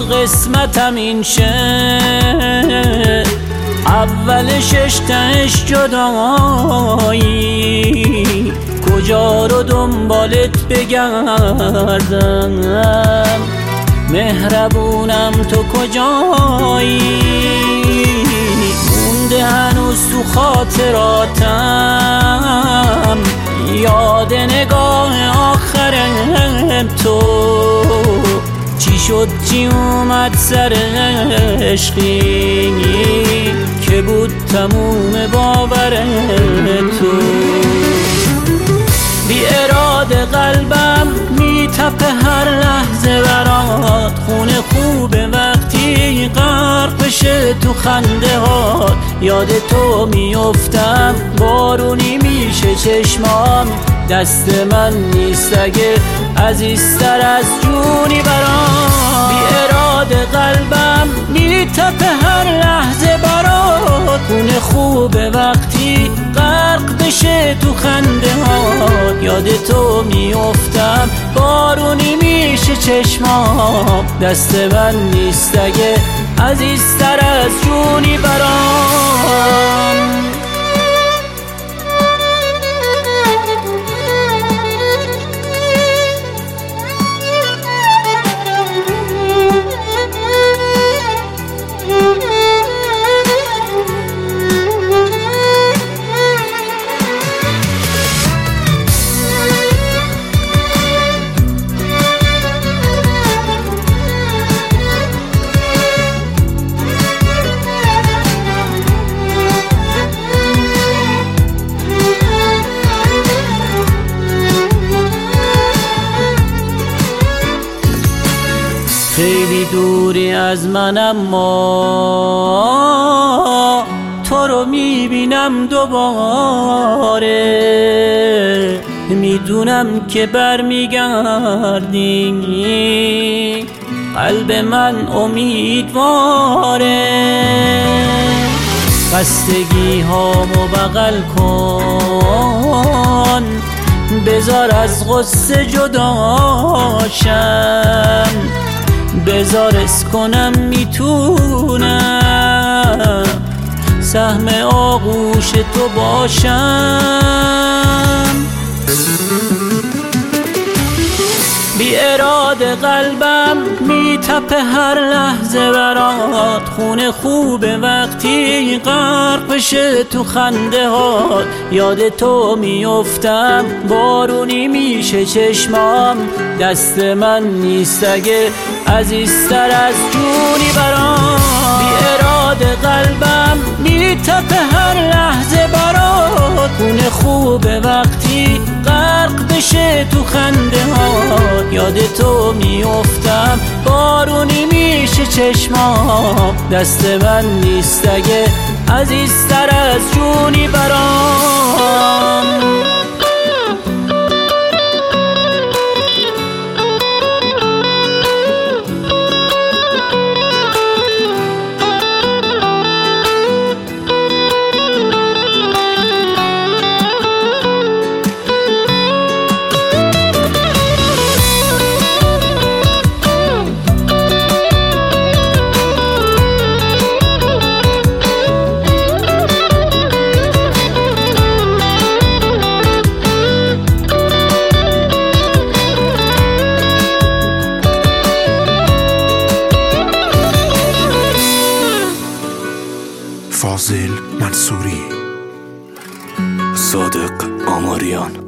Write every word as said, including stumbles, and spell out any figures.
قسمتم این شه، اولش عشقش جدایی، کجا رو دنبالت بگردم، مهربونم تو کجایی، مونده هنوز تو خاطراتم یاد نگاه آخرم تو، چی شد چی اومد سر عشقی که بود تموم باور تو، بی اراده قلبم میتپه هر لحظه برات، خون خوبه وقتی غرق بشه تو خنده هات، یاد تو میافتم بارونی میشه چشمام، دست من نیست اگه عزیزتر از جونی برام، بی اراده قلبم میتپه هر لحظه برات، خون خوبه وقتی غرق بشه تو خنده هات، یاد تو میافتم بارونی میشه چشمام، دست من نیست اگه عزیزتر از جونی برام. خیلی دوری از من اما تو رو میبینم دوباره، میدونم که برمیگردی، قلب من امیدواره، خستگی هامو بغل کن، بذار از غصه جداشم، بذار اس کنم میتونم سهم آغوش تو باشم، بی اراده قلبم میتپه هر لحظه برات، خون خوبه وقتی غرق بشه تو خنده هات، یاد تو میافتم بارونی میشه چشمام، دست من نیست اگه عزیزتر از جونی برام، بی اراده قلبم میتپه هر لحظه برات، خون خوبه وقتی غرق بشه تو خنده هات، یاد تو میافتم بارونی میشه چشمام، دست من نیست اگه عزیزتر از جونی برام. فاضل منصوری، صادق آماریان.